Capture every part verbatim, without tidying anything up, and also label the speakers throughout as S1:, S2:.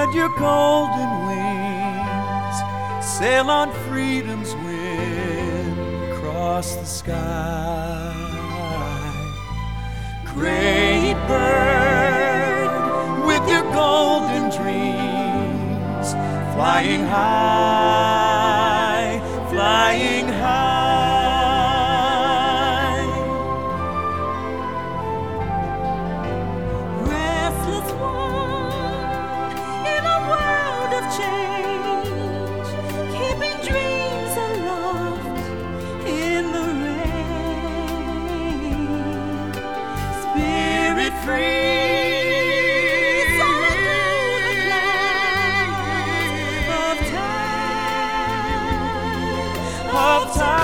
S1: Spread your golden wings, sail on freedom's wind across the sky. Great bird, with your golden dreams, flying high, flying high.
S2: Restless one in a world of change, keeping dreams aloft in the rain. Spirit free, solid land of time,
S1: Of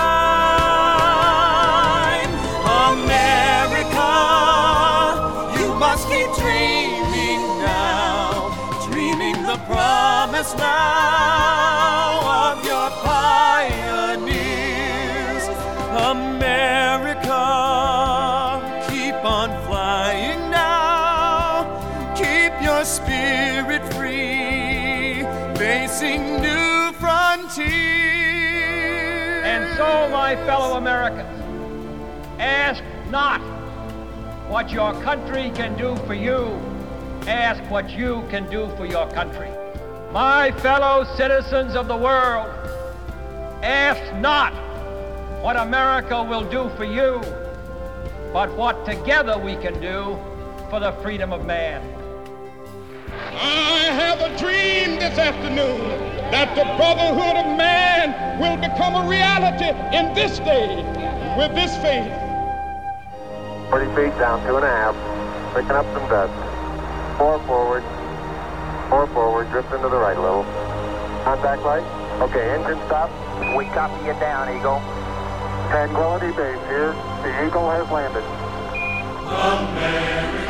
S1: time, America, you must keep dreaming now, dreaming the promise now of your pioneers. America, keep on flying now, keep your spirit free, facing new frontiers.
S3: And so, my fellow Americans, ask not what your country can do for you, ask what you can do for your country. My fellow citizens of the world, ask not what America will do for you, but what together we can do for the freedom of man.
S4: I have a dream this afternoon that the brotherhood of man will become a reality in this day with this faith.
S5: forty feet down, two and a half, picking up some dust. Four forward, four forward, drift into the right a little. Contact light. Okay, engine stop. We copy you down, Eagle. Tranquility Base here. The Eagle has landed.
S1: America.